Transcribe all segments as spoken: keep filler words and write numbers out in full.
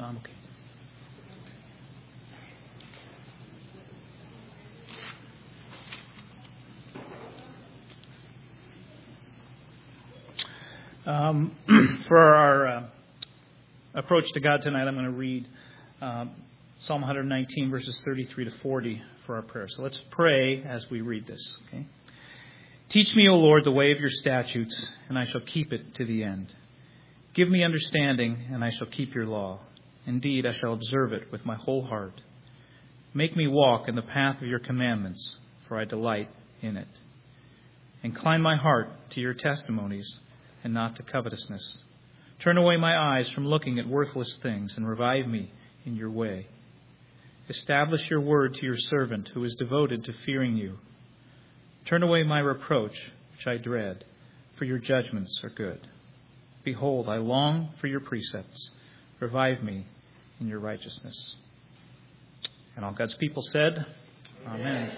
I'm okay. Um, for our uh, approach to God tonight, I'm going to read um, Psalm one nineteen, verses thirty-three to forty for our prayer. So let's pray as we read this. Okay. Teach me, O Lord, the way of your statutes, and I shall keep it to the end. Give me understanding, and I shall keep your law. Indeed, I shall observe it with my whole heart. Make me walk in the path of your commandments, for I delight in it. Incline my heart to your testimonies, and not to covetousness. Turn away my eyes from looking at worthless things, and revive me in your way. Establish your word to your servant, who is devoted to fearing you. Turn away my reproach, which I dread, for your judgments are good. Behold, I long for your precepts. Revive me in your righteousness. And all God's people said, Amen. Amen.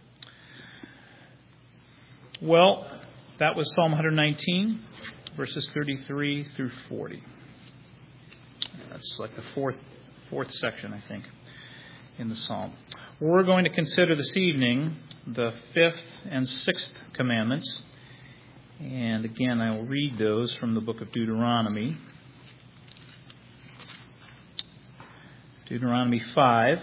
Well, that was Psalm one nineteen, verses thirty-three through forty. That's like the fourth fourth section, I think, in the psalm. We're going to consider this evening the fifth and sixth commandments. And again, I will read those from the book of Deuteronomy. Deuteronomy five,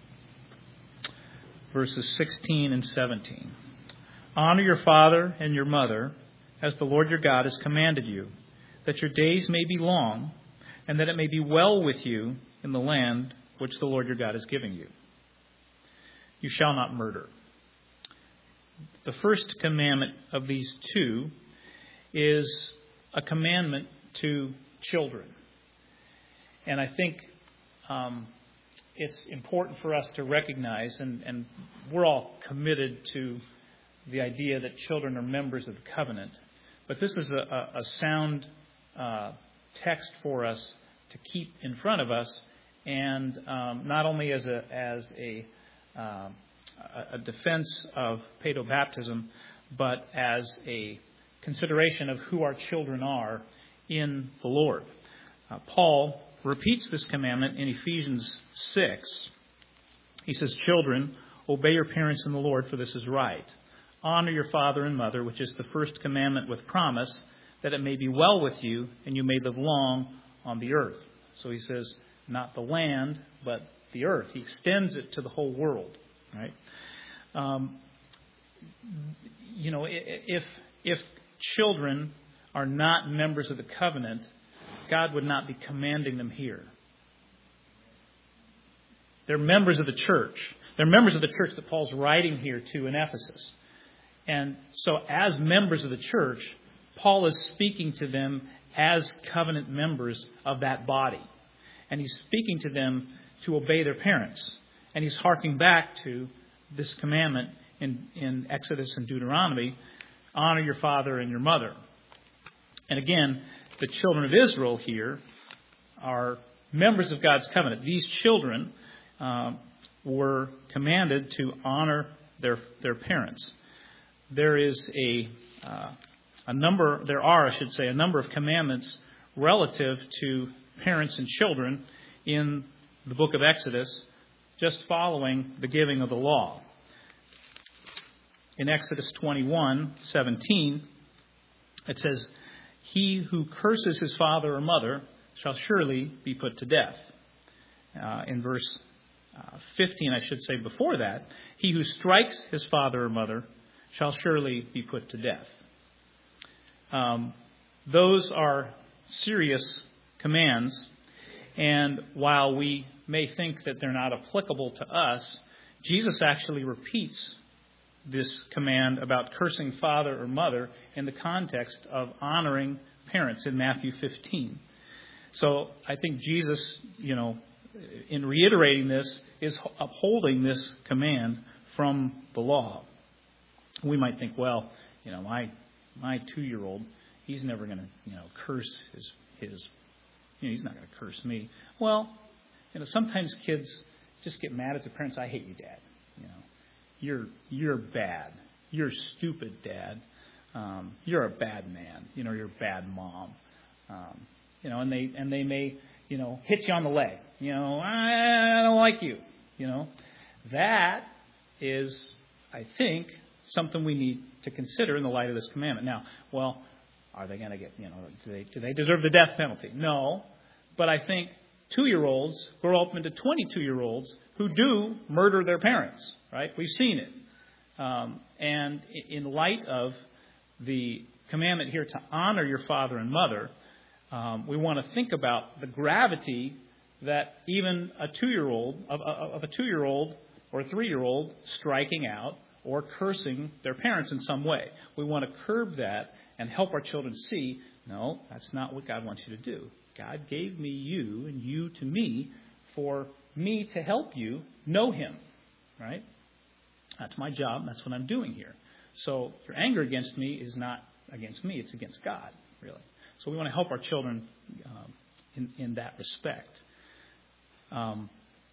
verses sixteen and seventeen. Honor your father and your mother, as the Lord your God has commanded you, that your days may be long, and that it may be well with you in the land which the Lord your God is giving you. You shall not murder. The first commandment of these two is a commandment to children. And I think um, it's important for us to recognize, and, and we're all committed to the idea that children are members of the covenant. But this is a, a, a sound uh, text for us to keep in front of us, and um, not only as a as a, uh, a defense of paedobaptism, but as a consideration of who our children are in the Lord. Uh, Paul repeats this commandment in Ephesians six. He says, "Children, obey your parents in the Lord, for this is right. Honor your father and mother, which is the first commandment with promise, that it may be well with you and you may live long on the earth." So he says, not the land, but the earth. He extends it to the whole world. Right? Um, you know, if if children are not members of the covenant, God would not be commanding them here. They're members of the church. They're members of the church that Paul's writing here to in Ephesus. And so as members of the church, Paul is speaking to them as covenant members of that body. And he's speaking to them to obey their parents. And he's harking back to this commandment in, in Exodus and Deuteronomy, honor your father and your mother. And again, the children of Israel here are members of God's covenant. These children uh, were commanded to honor their their parents. There is a uh, a number, there are, I should say, a number of commandments relative to parents and children in the book of Exodus, just following the giving of the law. In Exodus twenty-one seventeen, it says, "He who curses his father or mother shall surely be put to death." Uh, in verse uh, fifteen, I should say before that, "He who strikes his father or mother shall surely be put to death." Um, those are serious commands, and while we may think that they're not applicable to us, Jesus actually repeats this command about cursing father or mother in the context of honoring parents in Matthew fifteen. So I think Jesus, you know, in reiterating this, is upholding this command from the law. We might think, well, you know, my my two-year-old, he's never going to, you know, curse his his. You know, he's not going to curse me. Well, you know, sometimes kids just get mad at their parents. "I hate you, Dad. You know, you're you're bad. You're stupid, Dad. Um, you're a bad man. You know, you're a bad mom." Um, you know, and they and they may, you know, hit you on the leg. You know, I don't like you. You know, that is, I think, something we need to consider in the light of this commandment. Now, well, are they going to get, you know, do they, do they deserve the death penalty? No. But I think two-year-olds grow up into twenty-two-year-olds who do murder their parents, right? We've seen it. Um, and in light of the commandment here to honor your father and mother, um, we want to think about the gravity that even a two-year-old, of, of a two-year-old or a three-year-old striking out or cursing their parents in some way. We want to curb that and help our children see, no, that's not what God wants you to do. God gave me you and you to me for me to help you know Him, right? That's my job. That's what I'm doing here. So your anger against me is not against me. It's against God, really. So we want to help our children um, in, in that respect. Um,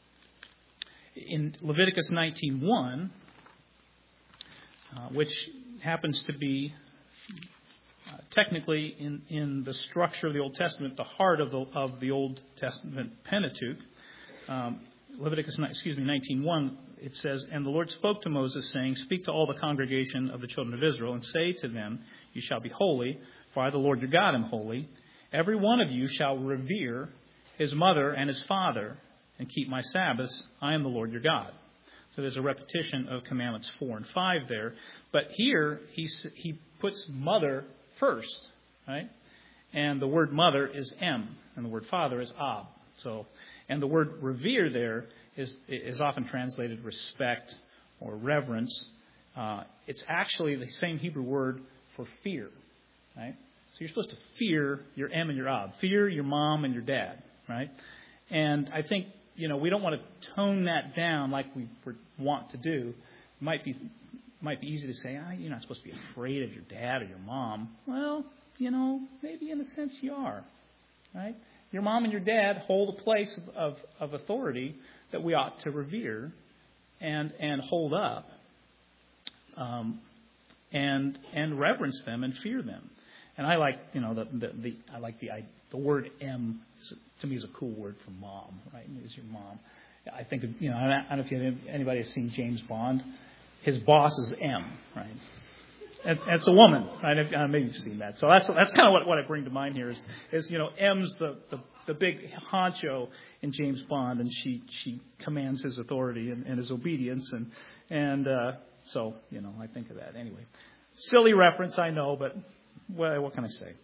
in Leviticus nineteen one, uh, which happens to be uh, technically in, in the structure of the Old Testament, the heart of the of the Old Testament Pentateuch, um, Leviticus, excuse me, nineteen one, it says, "And the Lord spoke to Moses, saying, Speak to all the congregation of the children of Israel, and say to them, You shall be holy, for I, the Lord your God, am holy. Every one of you shall revere his mother and his father, and keep my Sabbaths. I am the Lord your God." So there's a repetition of commandments four and five there. But here, he, he puts mother first, right? And the word mother is em, and the word father is ab. So, and the word revere there is, is often translated respect or reverence. Uh, it's actually the same Hebrew word for fear, right? So you're supposed to fear your em and your ab. Fear your mom and your dad, right? And I think, you know, we don't want to tone that down like we want to do. It might be might be easy to say, ah, you're not supposed to be afraid of your dad or your mom. Well, you know, maybe in a sense you are, right? Your mom and your dad hold a place of, of, of authority that we ought to revere and and hold up, um, and and reverence them and fear them. And I like, you know, the the, the I like the I, the word M is, to me is a cool word for mom, right? Is your mom. I think, you know, I don't know if you have, anybody has seen James Bond. His boss is M, right? And, and it's a woman, right? If, uh, maybe you've seen that. So that's that's kind of what, what I bring to mind here is, is you know, M's the, the, the big honcho in James Bond, and she she commands his authority and, and his obedience, and and uh, so you know, I think of that anyway. Silly reference, I know, but what, what can I say?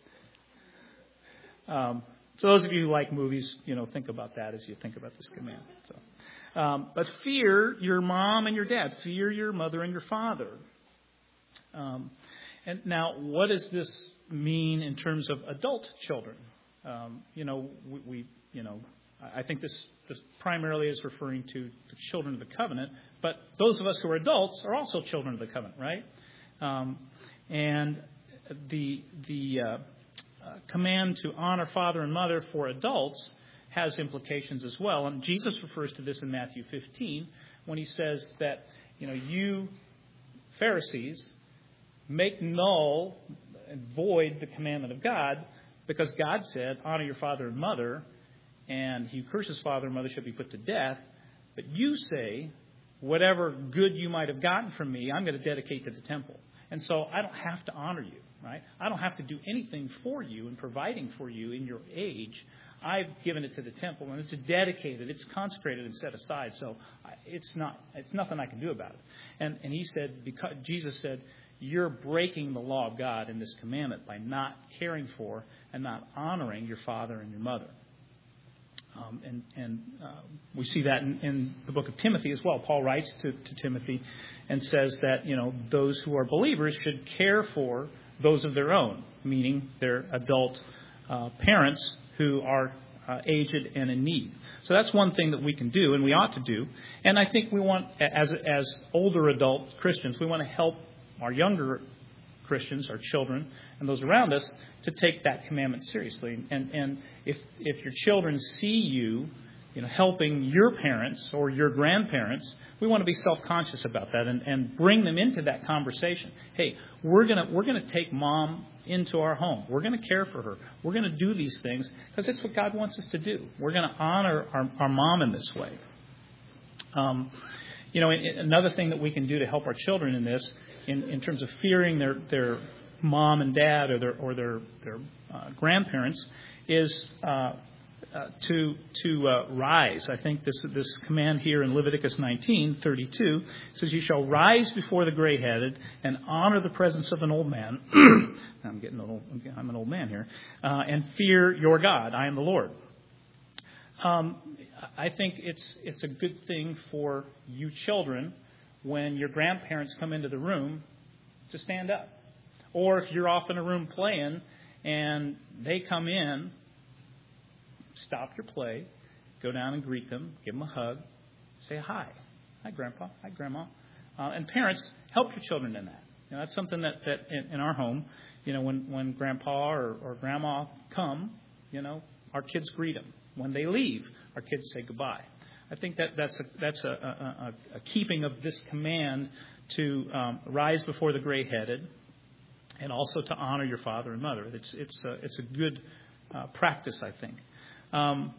Um, so those of you who like movies, you know, think about that as you think about this command. So, um, but fear your mom and your dad. Fear your mother and your father. Um, and now, what does this mean in terms of adult children? Um, you know, we, we, you know, I think this, this primarily is referring to the children of the covenant. But those of us who are adults are also children of the covenant, right? Um, and the the uh, uh, command to honor father and mother for adults has implications as well. And Jesus refers to this in Matthew fifteen when he says that, you know, you Pharisees make null and void the commandment of God because God said, honor your father and mother, and he who curses father and mother shall be put to death. But you say, whatever good you might have gotten from me, I'm going to dedicate to the temple. And so I don't have to honor you, right? I don't have to do anything for you and providing for you in your age. I've given it to the temple, and it's dedicated, it's consecrated and set aside. So it's not, it's nothing I can do about it. And and he said, because Jesus said, you're breaking the law of God in this commandment by not caring for and not honoring your father and your mother. Um, and and uh, we see that in, in the book of Timothy as well. Paul writes to, to Timothy and says that, you know, those who are believers should care for those of their own, meaning their adult uh, parents who are uh, aged and in need. So that's one thing that we can do, and we ought to do. And I think we want, as as older adult Christians, we want to help our younger Christians, our children, and those around us to take that commandment seriously. And and if if your children see you you know, helping your parents or your grandparents, we want to be self-conscious about that and, and bring them into that conversation. Hey, we're gonna we're gonna take mom into our home. We're gonna care for her. We're gonna do these things because it's what God wants us to do. We're gonna honor our, our mom in this way. Um, you know, another thing that we can do to help our children in this, in, in terms of fearing their their mom and dad or their or their their uh, grandparents, is uh, uh, to to uh, rise. I think this this command here in Leviticus nineteen thirty-two says, "You shall rise before the gray-headed and honor the presence of an old man." I'm getting old. I'm an old man here, uh, and fear your God. I am the Lord. Um, I think it's it's a good thing for you children when your grandparents come into the room to stand up. Or if you're off in a room playing and they come in, stop your play, go down and greet them, give them a hug, say hi. Hi, Grandpa. Hi, Grandma. Uh, and parents, help your children in that. You know, that's something that, that in, in our home, you know, when, when Grandpa or, or Grandma come, you know, our kids greet them. When they leave, our kids say goodbye. I think that that's a, that's a, a, a keeping of this command to um, rise before the gray-headed, and also to honor your father and mother. It's it's a, it's a good uh, practice, I think. Um,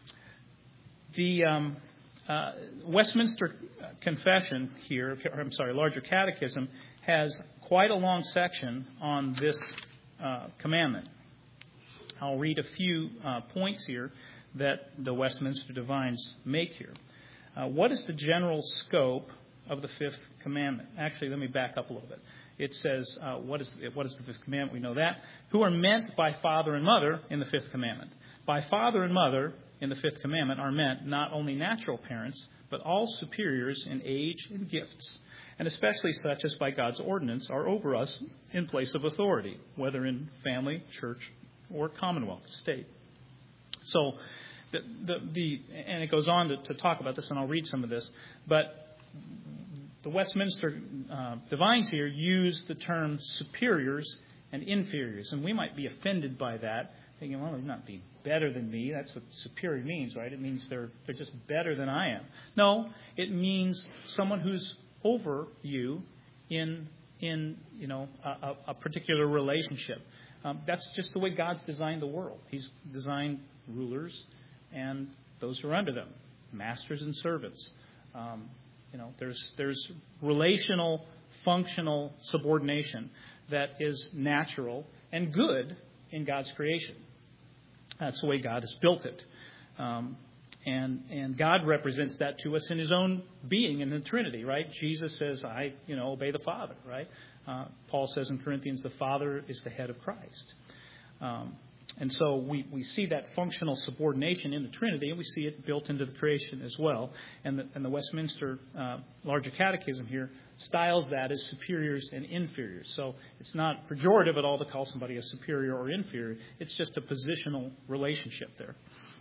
the um, uh, Westminster Confession here, or I'm sorry, Larger Catechism, has quite a long section on this uh, commandment. I'll read a few uh, points here that the Westminster Divines make here. Uh, what is the general scope of the fifth commandment? Actually, let me back up a little bit. It says, uh, what is what is the fifth commandment? We know that. Who are meant by father and mother in the fifth commandment. By father and mother in the fifth commandment are meant not only natural parents, but all superiors in age and gifts, and especially such as by God's ordinance are over us in place of authority, whether in family, church, or commonwealth, state. So, the, the, the and it goes on to, to talk about this, and I'll read some of this, but the Westminster uh, Divines here use the term superiors and inferiors, and we might be offended by that, thinking, well, they're not being better than me. That's what superior means, right? It means they're they're just better than I am. No, it means someone who's over you in in you know a, a particular relationship. Um, that's just the way God's designed the world. He's designed rulers and those who are under them, masters and servants. Um, you know, there's there's relational, functional subordination that is natural and good in God's creation. That's the way God has built it. Um, and and God represents that to us in His own being in the Trinity, right? Jesus says, I, you know, obey the Father, right? Uh, Paul says in Corinthians, the Father is the head of Christ. Um, and so we, we see that functional subordination in the Trinity, and we see it built into the creation as well. And the, and the Westminster uh, Larger Catechism here styles that as superiors and inferiors. So it's not pejorative at all to call somebody a superior or inferior. It's just a positional relationship there.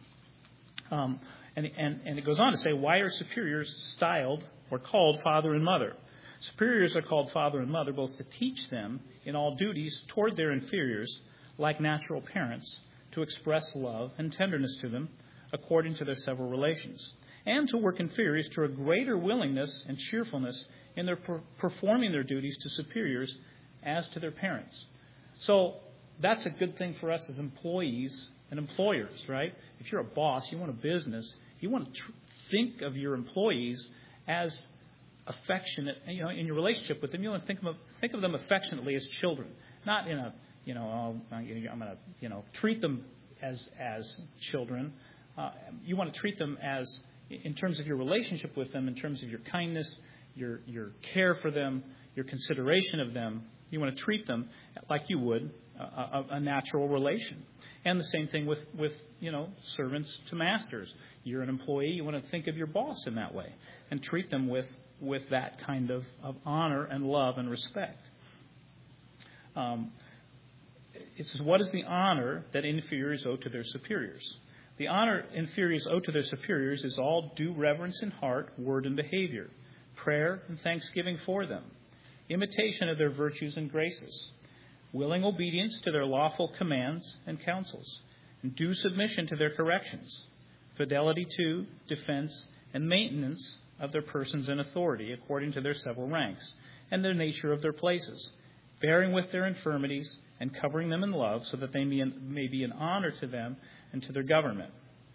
Um, and, and, and it goes on to say, why are superiors styled or called father and mother? Superiors are called father and mother both to teach them in all duties toward their inferiors, like natural parents, to express love and tenderness to them according to their several relations, and to work inferiors to a greater willingness and cheerfulness in their per- performing their duties to superiors as to their parents. So that's a good thing for us as employees and employers, right? If you're a boss, you want a business, you want to tr- think of your employees as affectionate, you know, in your relationship with them. You want to think of think of them affectionately as children, not in a you know oh, I'm going to you know treat them as as children. Uh, you want to treat them as in terms of your relationship with them, in terms of your kindness, your your care for them, your consideration of them. You want to treat them like you would a, a, a natural relation. And the same thing with with you know servants to masters. You're an employee. You want to think of your boss in that way and treat them with with that kind of, of honor and love and respect. Um, it says, what is the honor that inferiors owe to their superiors? The honor inferiors owe to their superiors is all due reverence in heart, word, and behavior, prayer and thanksgiving for them, imitation of their virtues and graces, willing obedience to their lawful commands and counsels, and due submission to their corrections, fidelity to, defense, and maintenance of their persons in authority according to their several ranks and the nature of their places, bearing with their infirmities and covering them in love, so that they may, may be an honor to them and to their government.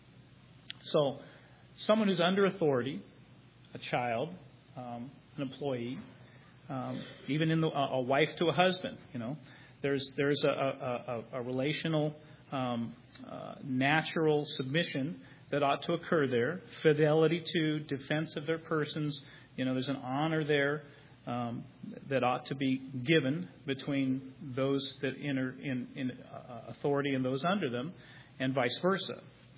So, someone who's under authority, a child, um, an employee, um, even in the, a, a wife to a husband, you know, there's there's a, a, a, a relational, um, uh, natural submission that ought to occur there. Fidelity to, defense of their persons, you know, there's an honor there um, that ought to be given between those that enter in, in uh, authority and those under them, and vice versa.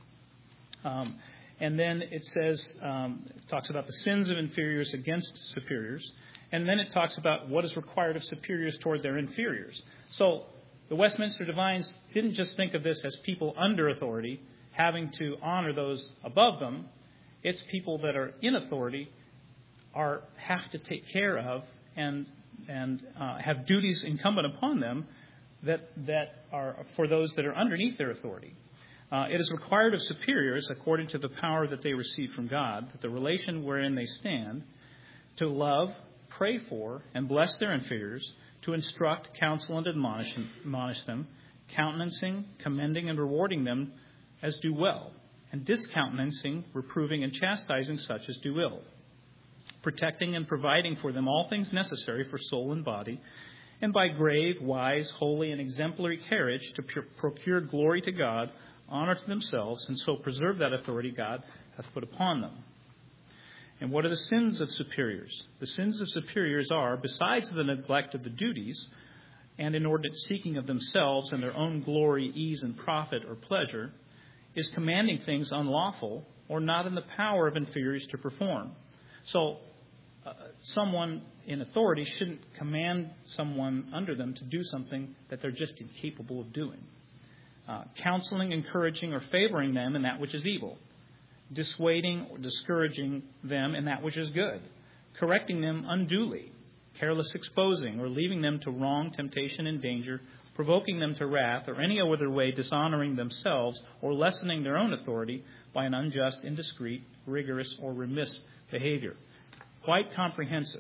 Um, and then it says, um, it talks about the sins of inferiors against superiors. And then it talks about what is required of superiors toward their inferiors. So the Westminster Divines didn't just think of this as people under authority having to honor those above them. It's people that are in authority are have to take care of and and uh, have duties incumbent upon them that that are for those that are underneath their authority. Uh, it is required of superiors, according to the power that they receive from God, that the relation wherein they stand, to love, pray for, and bless their inferiors, to instruct, counsel, and admonish, admonish them, countenancing, commending, and rewarding them as do well, and discountenancing, reproving, and chastising such as do ill, protecting and providing for them all things necessary for soul and body, and by grave, wise, holy, and exemplary carriage to pr- procure glory to God, honor to themselves, and so preserve that authority God hath put upon them. And what are the sins of superiors? The sins of superiors are, besides the neglect of the duties and inordinate seeking of themselves and their own glory, ease, and profit or pleasure, is commanding things unlawful or not in the power of inferiors to perform. So uh, someone in authority shouldn't command someone under them to do something that they're just incapable of doing. Uh, counseling, encouraging, or favoring them in that which is evil. Dissuading or discouraging them in that which is good. Correcting them unduly. Careless exposing or leaving them to wrong, temptation, and danger. Provoking them to wrath, or any other way dishonoring themselves or lessening their own authority by an unjust, indiscreet, rigorous, or remiss behavior. Quite comprehensive.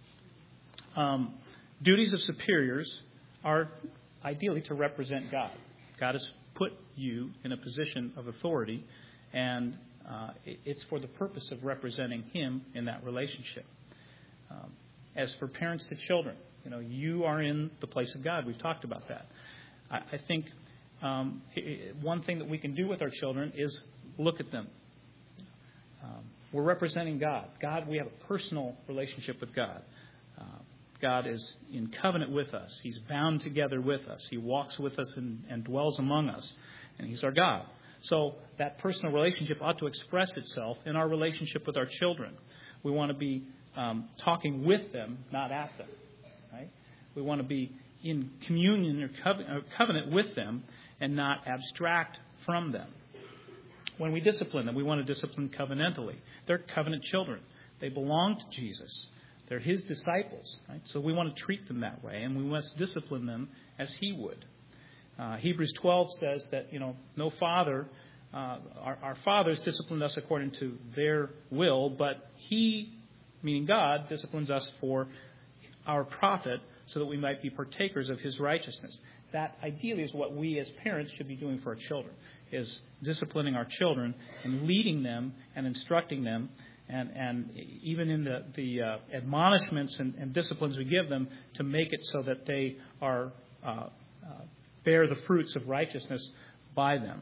Um, duties of superiors are ideally to represent God. God has put you in a position of authority, and uh, it's for the purpose of representing Him in that relationship. Um, as for parents to children, you know, you are in the place of God. We've talked about that. I, I think um, one thing that we can do with our children is look at them. Um, we're representing God. God, we have a personal relationship with God. Uh, God is in covenant with us. He's bound together with us. He walks with us and, and dwells among us. And He's our God. So that personal relationship ought to express itself in our relationship with our children. We want to be um, talking with them, not at them. Right? We want to be in communion or covenant with them and not abstract from them. When we discipline them, we want to discipline covenantally. They're covenant children. They belong to Jesus. They're His disciples. Right? So we want to treat them that way, and we must discipline them as He would. Uh, Hebrews twelve says that, you know, no father, uh, our, our fathers disciplined us according to their will, but He, meaning God, disciplines us for our profit so that we might be partakers of His righteousness. That ideally is what we as parents should be doing for our children, is disciplining our children and leading them and instructing them, and, and even in the, the uh, admonishments and, and disciplines we give them to make it so that they are uh, uh, bear the fruits of righteousness by them.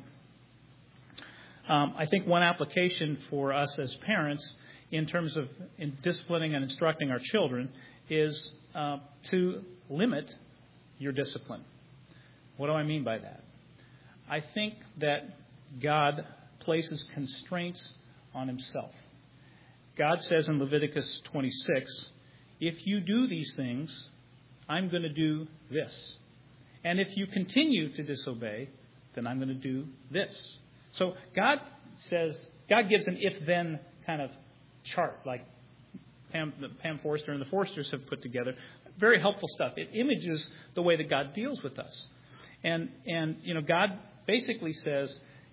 Um, I think one application for us as parents in terms of in disciplining and instructing our children is uh, to limit your discipline. What do I mean by that? I think that God places constraints on Himself. God says in Leviticus twenty-six, if you do these things, I'm going to do this. And if you continue to disobey, then I'm going to do this. So God says, God gives an if-then kind of chart, like Pam, Pam Forster and the Forsters have put together. Very helpful stuff. It images the way that God deals with us. And, and you know, God basically says,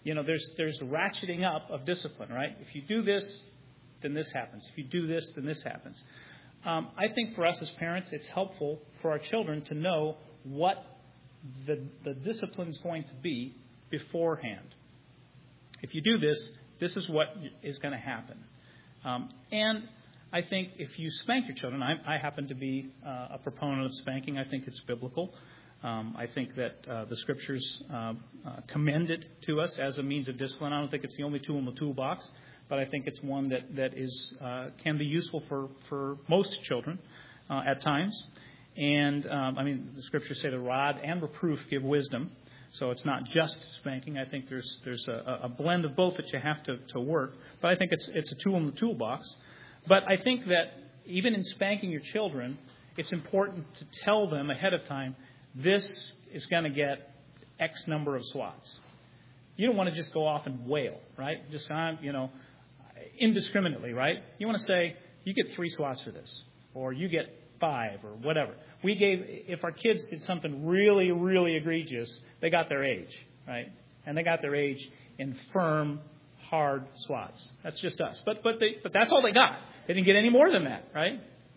you know, there's there's ratcheting up of discipline, right? If you do this, then this happens. If you do this, then this happens. Um, I think for us as parents, it's helpful for our children to know what the the discipline is going to be beforehand. If you do this, this is what is going to happen. Um, and I think if you spank your children, I, I happen to be uh, a proponent of spanking. I think it's biblical. Um, I think that uh, the Scriptures uh, uh, commend it to us as a means of discipline. I don't think it's the only tool in the toolbox, but I think it's one that that is uh, can be useful for, for most children uh, at times. And, um, I mean, the Scriptures say the rod and reproof give wisdom. So it's not just spanking. I think there's there's a, a blend of both that you have to, to work. But I think it's it's a tool in the toolbox. But I think that even in spanking your children, it's important to tell them ahead of time, this is going to get X number of swats. You don't want to just go off and wail, right? Just, you know, indiscriminately, right? You want to say, you get three swats for this, or you get five, or whatever. We gave, if our kids did something really, really egregious, they got their age, right? And they got their age in firm, hard swats. That's just us. But but they but that's all they got. They didn't get any more than that, right?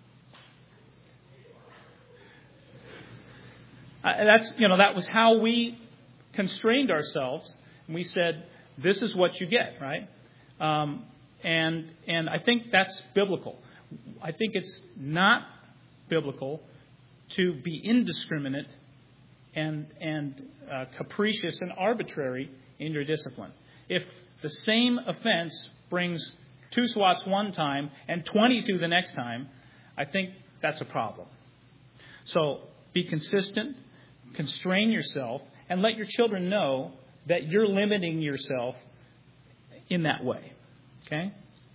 Uh, that's you know that was how we constrained ourselves. And we said, this is what you get, right? Um, and and I think that's biblical. I think it's not biblical to be indiscriminate and and uh, capricious and arbitrary in your discipline. If the same offense brings two swats one time and twenty-two the next time, I think that's a problem. So be consistent, constrain yourself, and let your children know that you're limiting yourself in that way. Okay?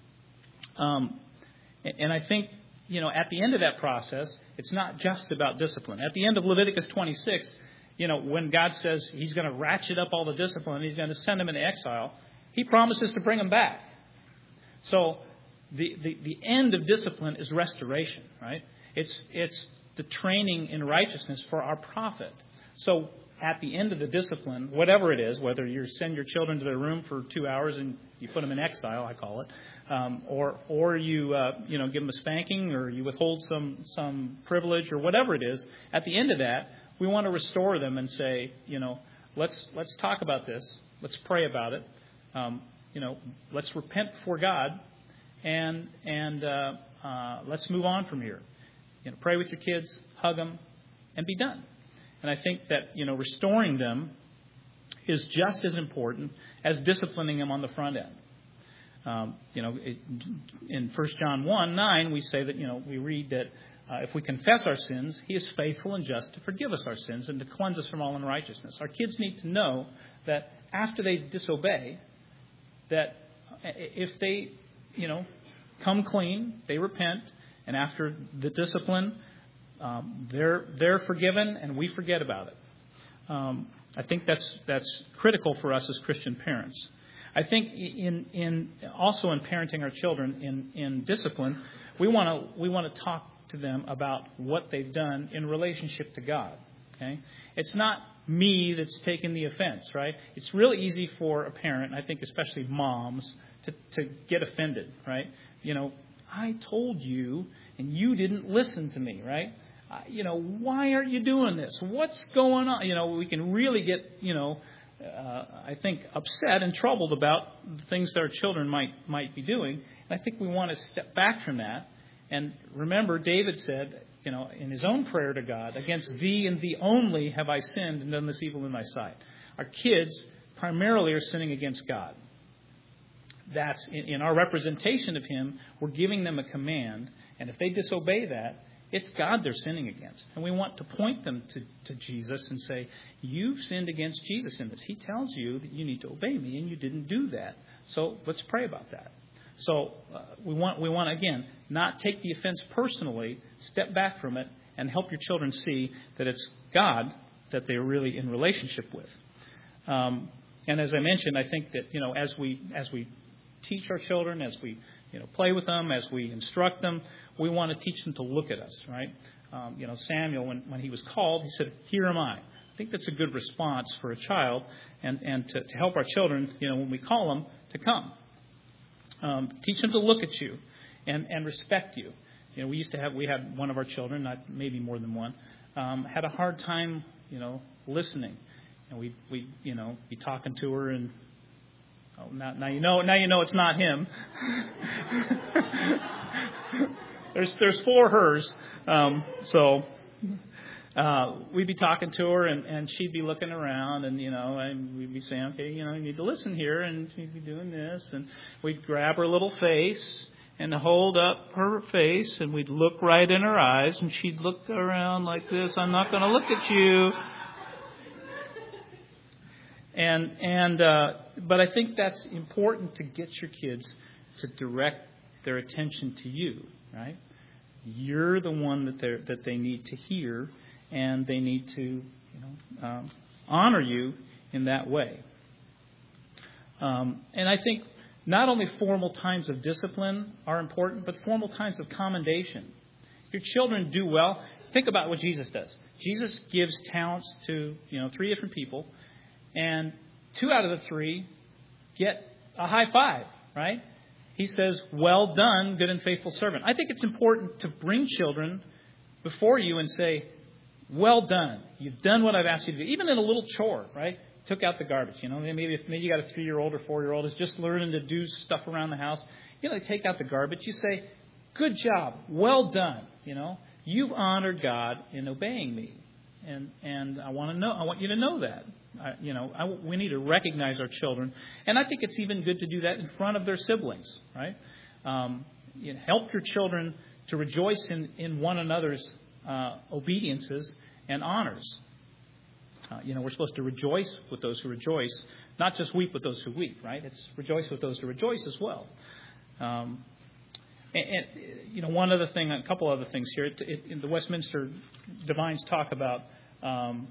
Um, and I think, you know, at the end of that process, it's not just about discipline. At the end of Leviticus twenty-six, you know, when God says He's going to ratchet up all the discipline and He's going to send them into exile, He promises to bring them back. So the, the, the end of discipline is restoration, right? It's it's the training in righteousness for our profit. So at the end of the discipline, whatever it is, whether you send your children to their room for two hours and you put them in exile, I call it, um, or or you uh, you know give them a spanking, or you withhold some some privilege, or whatever it is, at the end of that, we want to restore them and say, you know, let's let's talk about this, let's pray about it, um, you know, let's repent before God, and and uh, uh, let's move on from here. You know, pray with your kids, hug them, and be done. And I think that, you know, restoring them is just as important as disciplining them on the front end. Um, you know, it, in First John one nine, we say that, you know, we read that uh, if we confess our sins, He is faithful and just to forgive us our sins and to cleanse us from all unrighteousness. Our kids need to know that after they disobey, that if they, you know, come clean, they repent, and after the discipline, Um, they're they're forgiven, and we forget about it. Um, I think that's that's critical for us as Christian parents. I think in in also in parenting our children in, in discipline, we want to we want to talk to them about what they've done in relationship to God. Okay, it's not me that's taken the offense, right? It's really easy for a parent, I think especially moms, to to get offended, right? You know, I told you, and you didn't listen to me, right? Uh, you know, why aren't you doing this? What's going on? You know, we can really get, you know, uh, I think upset and troubled about the things that our children might might be doing. And I think we want to step back from that. And remember, David said, you know, in his own prayer to God, against Thee and Thee only have I sinned and done this evil in Thy sight. Our kids primarily are sinning against God. That's in, in our representation of Him, we're giving them a command. And if they disobey that, it's God they're sinning against. And we want to point them to, to Jesus and say, you've sinned against Jesus in this. He tells you that you need to obey me, and you didn't do that. So let's pray about that. So uh, we want, we want again, not take the offense personally, step back from it, and help your children see that it's God that they're really in relationship with. Um, and as I mentioned, I think that, you know, as we as we teach our children, as we you know play with them, as we instruct them, we want to teach them to look at us, right? Um, you know, Samuel, when, when he was called, he said, here am I. think that's a good response for a child, and, and to, to help our children, you know, when we call them, to come. Um, teach them to look at you and, and respect you. You know, we used to have, we had one of our children, not maybe more than one, um, had a hard time, you know, listening. And we, we, you know, be talking to her and, oh, now, now you know, now you know it's not him. there's, there's four hers. Um, so, Uh, we'd be talking to her, and, and she'd be looking around, and, you know, and we'd be saying, okay, you know, you need to listen here, and she'd be doing this, and we'd grab her little face and hold up her face, and we'd look right in her eyes, and she'd look around like this, I'm not going to look at you. And, and, uh, but I think that's important to get your kids to direct their attention to you, right? You're the one that they that they need to hear, and they need to, you know, um, honor you in that way. Um, and I think not only formal times of discipline are important, but formal times of commendation. Your children do well. Think about what Jesus does. Jesus gives talents to, you know, three different people, and two out of the three get a high five, right? He says, well done, good and faithful servant. I think it's important to bring children before you and say, well done. You've done what I've asked you to do. Even in a little chore, right? Took out the garbage. You know, maybe if maybe you got a three-year-old or four-year-old who's just learning to do stuff around the house. You know, they take out the garbage. You say, good job. Well done. You know, you've honored God in obeying me. And and I want to know. I want you to know that. I, you know, I, we need to recognize our children, and I think it's even good to do that in front of their siblings, right? Um, you know, help your children to rejoice in, in one another's uh, obediences and honors. Uh, you know, we're supposed to rejoice with those who rejoice, not just weep with those who weep, right? It's rejoice with those who rejoice as well. Um, and, and you know, one other thing, a couple other things here. It, it, in the Westminster Divines talk about um,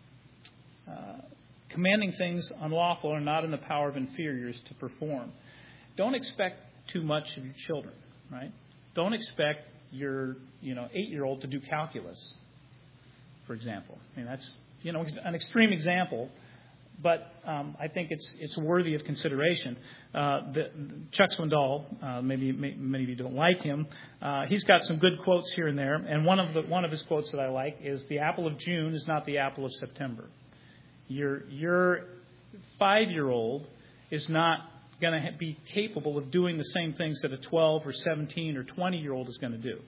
uh, commanding things unlawful are not in the power of inferiors to perform. Don't expect too much of your children, right? Don't expect your, you know, eight-year-old to do calculus, for example. I mean, that's, you know, an extreme example, but um, I think it's it's worthy of consideration. Uh, the, Chuck Swindoll, uh, maybe many of you don't like him. Uh, he's got some good quotes here and there, and one of the one of his quotes that I like is, "The apple of June is not the apple of September." Your your five-year-old is not going to be capable of doing the same things that a twelve or seventeen or twenty-year-old is going to do.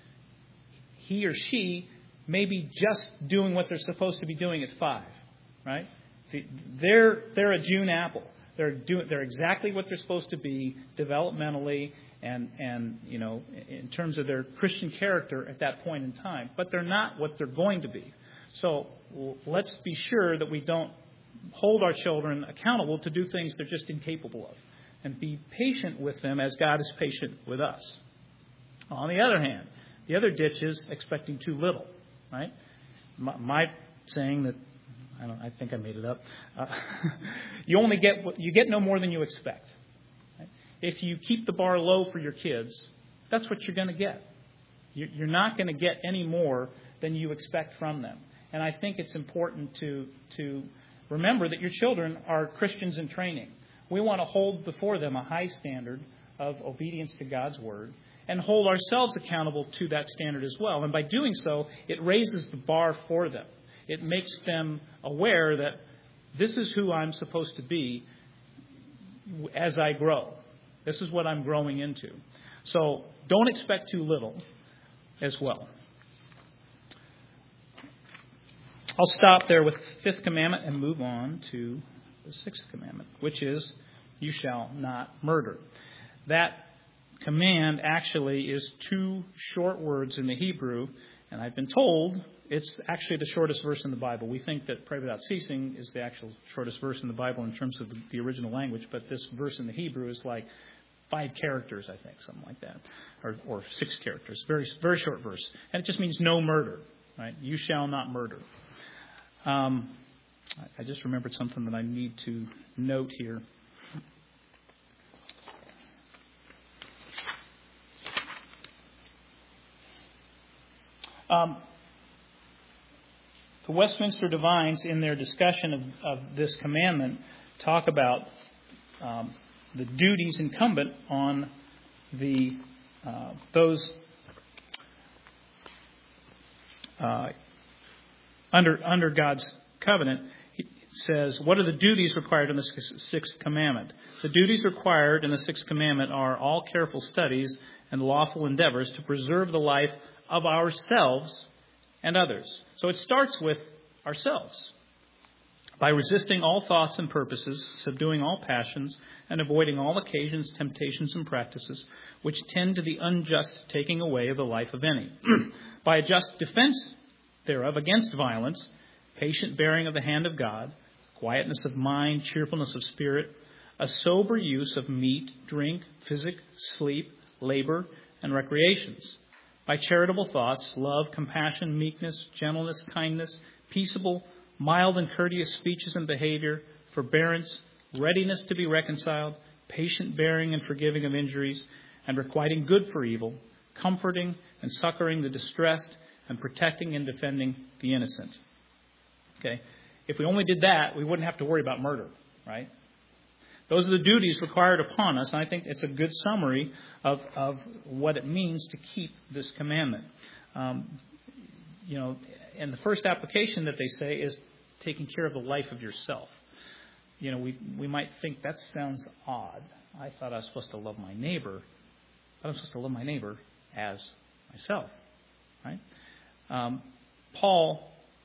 He or she may be just doing what they're supposed to be doing at five, right? They're they're a June apple. They're doing they're exactly what they're supposed to be developmentally and and you know in terms of their Christian character at that point in time. But they're not what they're going to be. So let's be sure that we don't hold our children accountable to do things they're just incapable of, and be patient with them as God is patient with us. On the other hand, the other ditch is expecting too little, right? My, my saying that I don't. I think I made it up. Uh, you only get what you get no more than you expect. Right? If you keep the bar low for your kids, that's what you're going to get. You're not going to get any more than you expect from them. And I think it's important to to remember that your children are Christians in training. We want to hold before them a high standard of obedience to God's word, and hold ourselves accountable to that standard as well. And by doing so, it raises the bar for them. It makes them aware that this is who I'm supposed to be as I grow. This is what I'm growing into. So don't expect too little as well. I'll stop there with the fifth commandment and move on to the sixth commandment, which is, you shall not murder. That command actually is two short words in the Hebrew, and I've been told it's actually the shortest verse in the Bible. We think that pray without ceasing is the actual shortest verse in the Bible in terms of the, the original language, but this verse in the Hebrew is like five characters, I think, something like that, or, or six characters. Very, very short verse, and it just means no murder. Right? You shall not murder. Um, I just remembered something that I need to note here. Um, The Westminster Divines, in their discussion of, of this commandment, talk about um, the duties incumbent on the uh, those uh, under under God's covenant. He says, what are the duties required in the sixth commandment? The duties required in the sixth commandment are all careful studies and lawful endeavors to preserve the life of ourselves and others. So it starts with ourselves. By resisting all thoughts and purposes, subduing all passions, and avoiding all occasions, temptations, and practices which tend to the unjust taking away of the life of any. By a just defense thereof against violence, patient bearing of the hand of God, quietness of mind, cheerfulness of spirit, a sober use of meat, drink, physic, sleep, labor, and recreations. By charitable thoughts, love, compassion, meekness, gentleness, kindness, peaceable, mild and courteous speeches and behavior, forbearance, readiness to be reconciled, patient bearing and forgiving of injuries, and requiting good for evil, comforting and succoring the distressed, and protecting and defending the innocent. Okay? If we only did that, we wouldn't have to worry about murder, right? Those are the duties required upon us, and I think it's a good summary of, of what it means to keep this commandment. Um, you know, and the first application that they say is taking care of the life of yourself. You know, we we might think that sounds odd. I thought I was supposed to love my neighbor, but I'm supposed to love my neighbor as myself, right? Um, Paul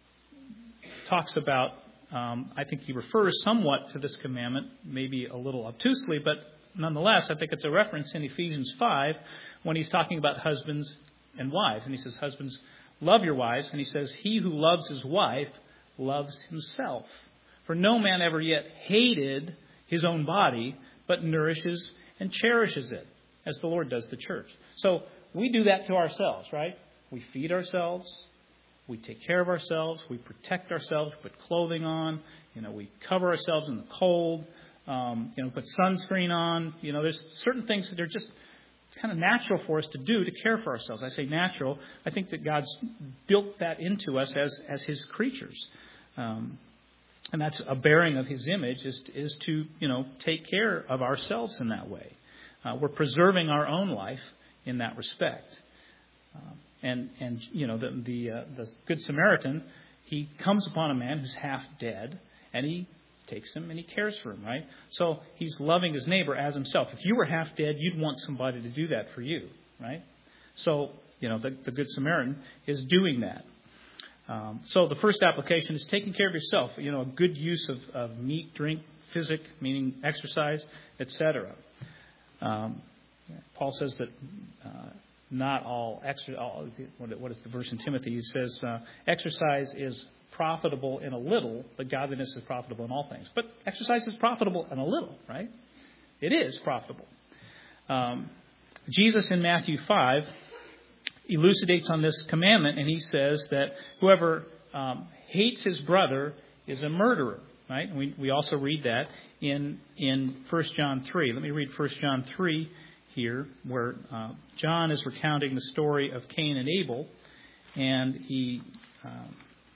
talks about, um, I think he refers somewhat to this commandment, maybe a little obtusely, but nonetheless, I think it's a reference in Ephesians five when he's talking about husbands and wives. And he says, husbands, love your wives. And he says, he who loves his wife loves himself. For no man ever yet hated his own body, but nourishes and cherishes it, as the Lord does the church. So we do that to ourselves, right? We feed ourselves. We take care of ourselves. We protect ourselves. We put clothing on. You know, we cover ourselves in the cold. Um, you know, put sunscreen on. You know, there's certain things that are just kind of natural for us to do to care for ourselves. I say natural. I think that God's built that into us as as His creatures, um, and that's a bearing of His image is is to you know take care of ourselves in that way. Uh, we're preserving our own life in that respect. Um, and and you know the the uh, the Good Samaritan, he comes upon a man who's half dead, and he takes him and he cares for him, right? So he's loving his neighbor as himself. If you were half dead, you'd want somebody to do that for you, right? So, you know, the, the Good Samaritan is doing that. Um, so the first application is taking care of yourself. You know, a good use of, of meat, drink, physic, meaning exercise, et cetera. Um, Paul says that uh, not all exercise. All, what is the verse in Timothy? He says uh, exercise is profitable in a little, but godliness is profitable in all things. But exercise is profitable in a little, right? It is profitable. Um, Jesus in Matthew five elucidates on this commandment, and he says that whoever um, hates his brother is a murderer, right? And we, we also read that in in First John three. Let me read First John three here, where uh, John is recounting the story of Cain and Abel, and he um,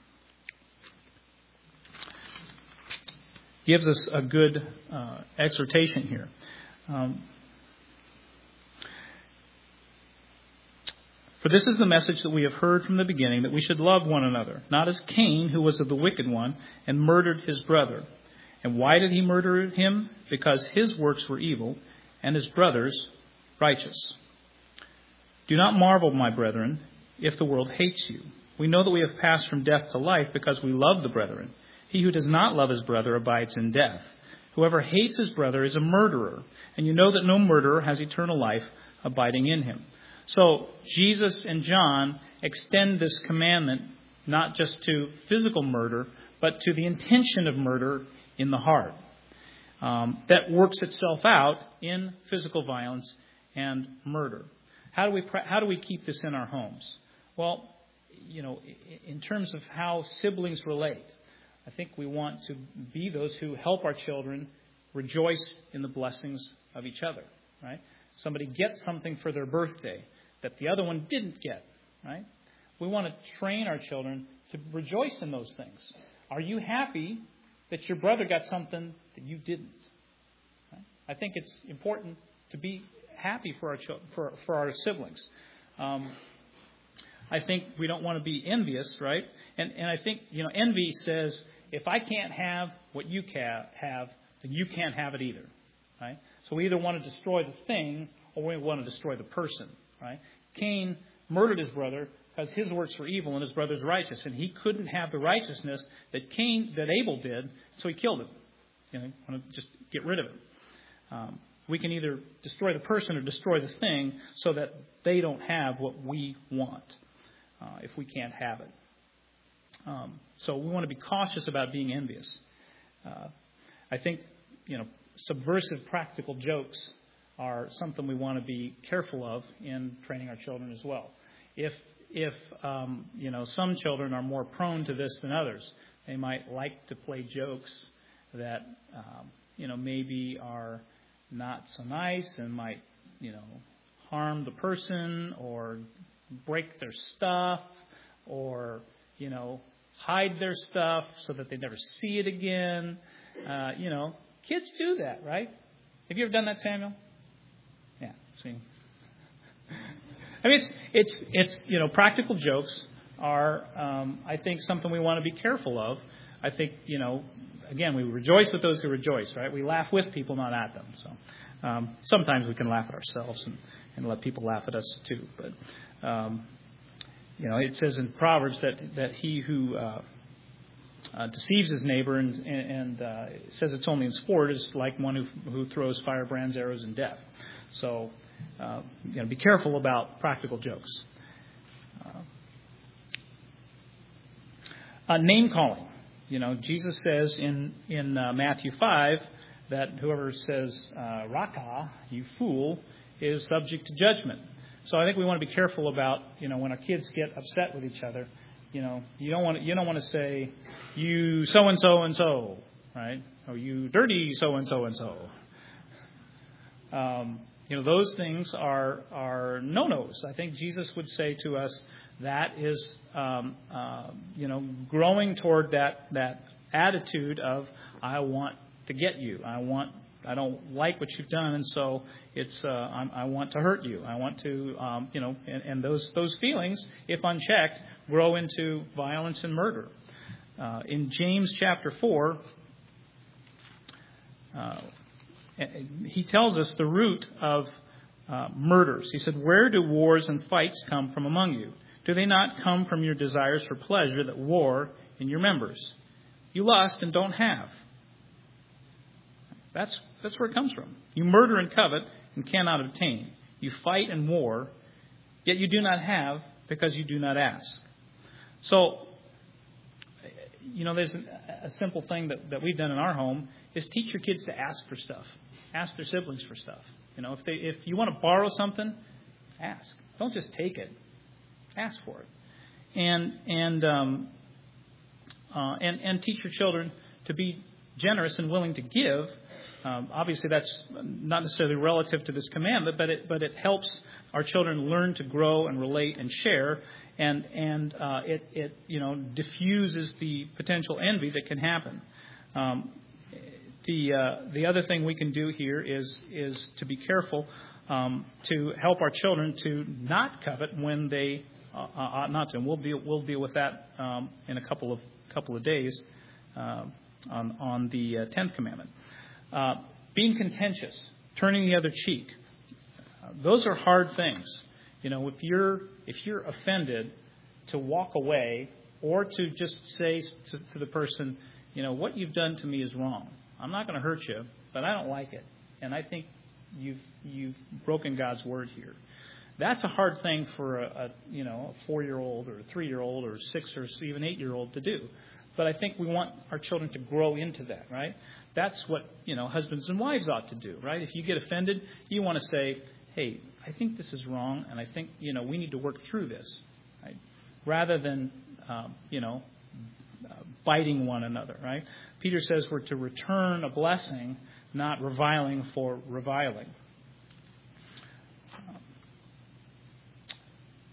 gives us a good uh, exhortation here. Um, For this is the message that we have heard from the beginning, that we should love one another, not as Cain, who was of the wicked one, and murdered his brother. And why did he murder him? Because his works were evil, and his brother's righteous. Do not marvel, my brethren, if the world hates you. We know that we have passed from death to life because we love the brethren. He who does not love his brother abides in death. Whoever hates his brother is a murderer, and you know that no murderer has eternal life abiding in him. So Jesus and John extend this commandment not just to physical murder, but to the intention of murder in the heart. Um, that works itself out in physical violence and murder. How do we how do we keep this in our homes? Well, you know, in terms of how siblings relate, I think we want to be those who help our children rejoice in the blessings of each other, right? Somebody gets something for their birthday that the other one didn't get, right? we want to train our children to rejoice in those things. Are you happy that your brother got something that you didn't? Right? I think it's important to be happy for our children, for for our siblings. Um, I think we don't want to be envious, right? And and I think, you know, envy says, if I can't have what you can have, then you can't have it either, right? So we either want to destroy the thing or we want to destroy the person, right? Cain murdered his brother because his works were evil and his brother's righteous, and he couldn't have the righteousness that Cain, that Abel did, so he killed him. You know, want to just get rid of it. Um, we can either destroy the person or destroy the thing so that they don't have what we want uh, if we can't have it. Um, so we want to be cautious about being envious. Uh, I think, you know, subversive practical jokes are something we want to be careful of in training our children as well. If, if um, you know, some children are more prone to this than others, they might like to play jokes that, um, you know, maybe are not so nice and might, you know, harm the person or break their stuff or, you know, hide their stuff so that they never see it again. Uh, you know, kids do that, right? Have you ever done that, Samuel? Yeah, see. I mean, it's, it's, it's, you know, practical jokes are, um, I think, something we want to be careful of. I think, you know, again, we rejoice with those who rejoice, right? We laugh with people, not at them. So um, sometimes we can laugh at ourselves and, and let people laugh at us too. But, um, you know, it says in Proverbs that, that he who uh, uh, deceives his neighbor and, and uh, says it's only in sport is like one who, who throws firebrands, arrows, and death. So, uh, you know, be careful about practical jokes. Uh, uh, name calling. You know, Jesus says in, in uh, Matthew five that whoever says, uh, Raka, you fool, is subject to judgment. So I think we want to be careful about, you know, when our kids get upset with each other, you know, you don't want to, you don't want to say, you so-and-so and so, right? Or you dirty so-and-so and so. Um, you know, those things are, are no-nos. I think Jesus would say to us, that is, um, uh, you know, growing toward that, that attitude of, I want to get you. I want, I don't like what you've done, and so it's, uh, I'm, I want to hurt you. I want to, um, you know, and, and those, those feelings, if unchecked, grow into violence and murder. Uh, in James chapter four, uh, he tells us the root of uh, murders. He said, where do wars and fights come from among you? Do they not come from your desires for pleasure that war in your members? You lust and don't have. That's that's where it comes from. You murder and covet and cannot obtain. You fight and war, yet you do not have because you do not ask. So, you know, there's a simple thing that, that we've done in our home is teach your kids to ask for stuff. Ask their siblings for stuff. You know, if they if you want to borrow something, ask. Don't just take it. Ask for it, and and um, uh, and and teach your children to be generous and willing to give. Um, obviously, that's not necessarily relative to this commandment, but it but it helps our children learn to grow and relate and share, and and uh, it it you know diffuses the potential envy that can happen. Um, the uh, the other thing we can do here is is to be careful um, to help our children to not covet when they uh, ought not to. And we'll deal we'll deal with that um, in a couple of couple of days uh, on on the uh, tenth commandment. Uh, being contentious, turning the other cheek, uh, those are hard things. You know, if you're if you're offended, to walk away or to just say to, to the person, you know, what you've done to me is wrong. I'm not going to hurt you, but I don't like it, and I think you've you've broken God's word here. That's a hard thing for a, a you know a four-year-old or a three-year-old or a six or even eight-year-old to do. But I think we want our children to grow into that, right? That's what, you know, husbands and wives ought to do, right? If you get offended, you want to say, hey, I think this is wrong, and I think, you know, we need to work through this, right? Rather than, um, you know, uh, biting one another, right? Peter says we're to return a blessing, not reviling for reviling.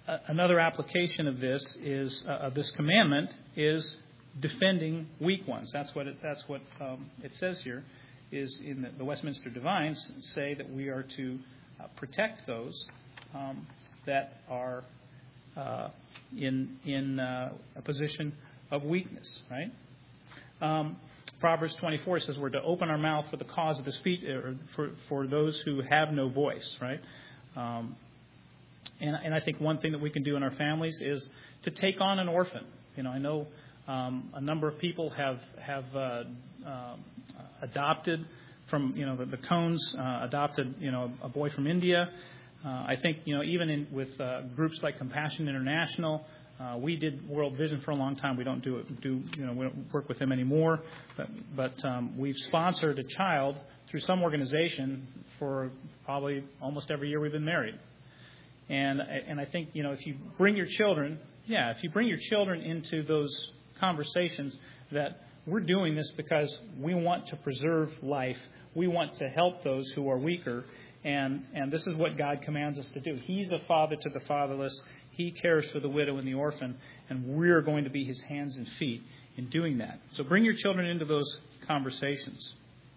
another application of this is uh, of this commandment is defending weak ones. That's what it, that's what um, it says here. Is in the, the Westminster Divines say that we are to uh, protect those um, that are uh, in in uh, a position of weakness. Right. Um, Proverbs twenty-four says we're to open our mouth for the cause of the speech, or for for those who have no voice. Right. Um, and and I think one thing that we can do in our families is to take on an orphan. You know, I know um, a number of people have have uh, uh, adopted from you know the, the Cones uh, adopted you know a boy from India. Uh, I think you know even in, with uh, groups like Compassion International. Uh, we did World Vision for a long time. We don't do it, do you know we don't work with them anymore. But but um, we've sponsored a child through some organization for probably almost every year we've been married. And and I think you know if you bring your children, yeah, if you bring your children into those conversations that we're doing this because we want to preserve life, we want to help those who are weaker, and and this is what God commands us to do. He's a father to the fatherless. He cares for the widow and the orphan, and we're going to be his hands and feet in doing that. So bring your children into those conversations.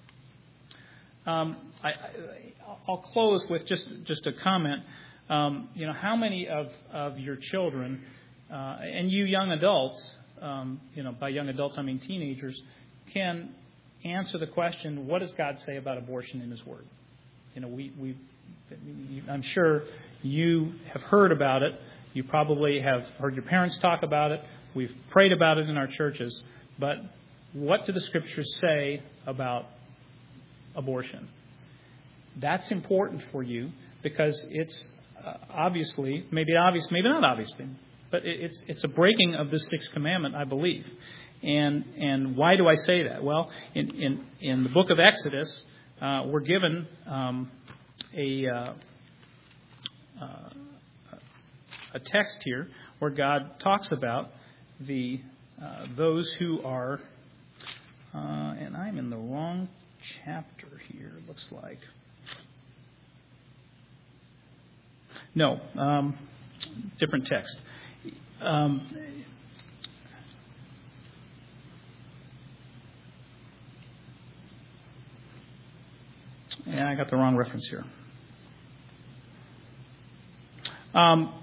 Um, I, I, I'll close with just, just a comment. Um, you know, how many of, of your children, uh, and you young adults, um, you know, by young adults I mean teenagers, can answer the question, what does God say about abortion in his word? You know, we, we, I'm sure you have heard about it. You probably have heard your parents talk about it. We've prayed about it in our churches. But what do the scriptures say about abortion? That's important for you because it's uh, obviously, maybe obvious, maybe not obviously, but it, it's it's a breaking of the sixth commandment, I believe. And and why do I say that? Well, in in, in the book of Exodus, uh, we're given um, a uh, uh, a text here where God talks about the uh, those who are, uh, and I'm in the wrong chapter here, it looks like. No, um, different text. Um, yeah, I got the wrong reference here. Um,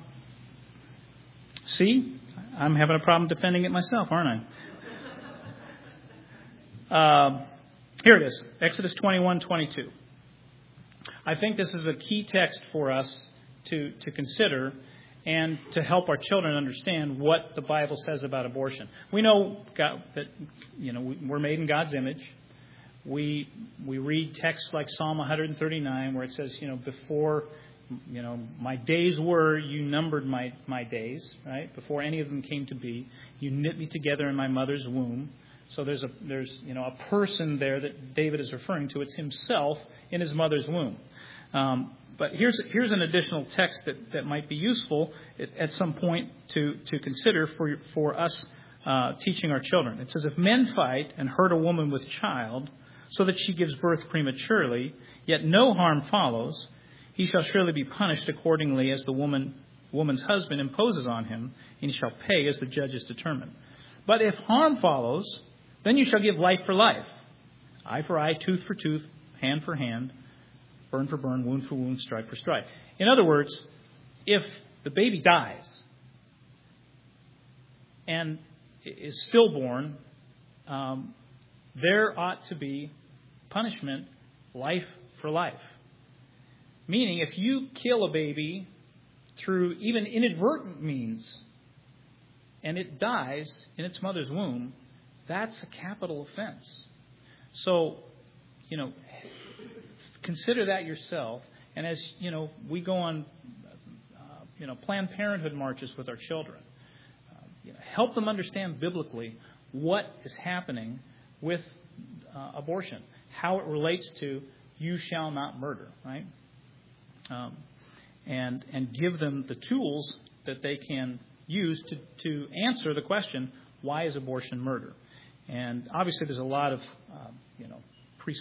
See, I'm having a problem defending it myself, aren't I? Uh, here it is, Exodus twenty-one twenty-two. I think this is a key text for us to, to consider and to help our children understand what the Bible says about abortion. We know God, that you know we're made in God's image. We we read texts like Psalm one thirty-nine where it says, you know, before. You know, my days were, you numbered my, my days, right? Before any of them came to be. You knit me together in my mother's womb. So there's a there's you know a person there that David is referring to. It's himself in his mother's womb. Um, but here's here's an additional text that, that might be useful at, at some point to, to consider for for us uh, teaching our children. It says, if men fight and hurt a woman with child so that she gives birth prematurely, yet no harm follows, he shall surely be punished accordingly as the woman woman's husband imposes on him, and he shall pay as the judges determine. But if harm follows, then you shall give life for life, eye for eye, tooth for tooth, hand for hand, burn for burn, wound for wound, stripe for stripe. In other words, if the baby dies and is stillborn, um, there ought to be punishment, life for life. Meaning, if you kill a baby through even inadvertent means and it dies in its mother's womb, that's a capital offense. So, you know, consider that yourself. And as, you know, we go on, uh, you know, Planned Parenthood marches with our children, uh, you know, help them understand biblically what is happening with uh, abortion, how it relates to you shall not murder, right? Um, and and give them the tools that they can use to, to answer the question, why is abortion murder? And obviously there's a lot of, uh, you know,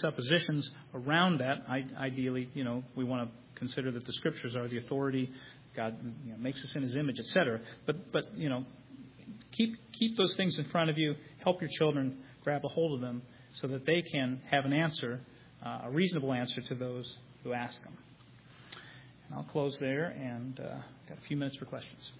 presuppositions around that. I, ideally, you know, we want to consider that the Scriptures are the authority, God, you know, makes us in His image, et cetera. But, but you know, keep keep those things in front of you. Help your children grab a hold of them so that they can have an answer, uh, a reasonable answer to those who ask them. And I'll close there, and uh, got a few minutes for questions.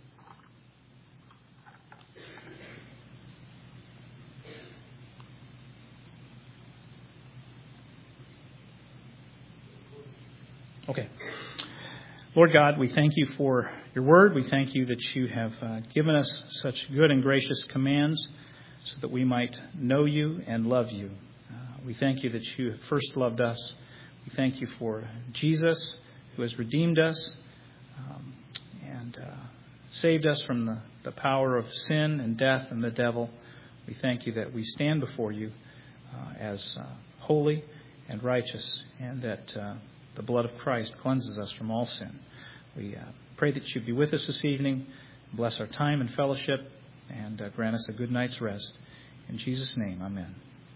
Okay. Lord God, we thank you for your word. We thank you that you have uh, given us such good and gracious commands so that we might know you and love you. Uh, we thank you that you have first loved us. We thank you for Jesus, who has redeemed us um, and uh, saved us from the, the power of sin and death and the devil. We thank you that we stand before you uh, as uh, holy and righteous, and that uh, the blood of Christ cleanses us from all sin. We uh, pray that you be with us this evening, bless our time and fellowship, and uh, grant us a good night's rest. In Jesus' name, amen.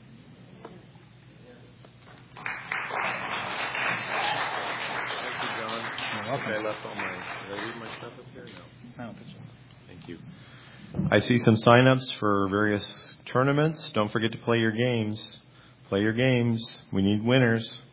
Thank you, John. You're welcome. I left all my, did I leave my stuff up here? No. I don't think so. Thank you. I see some sign-ups for various tournaments. Don't forget to play your games. Play your games. We need winners.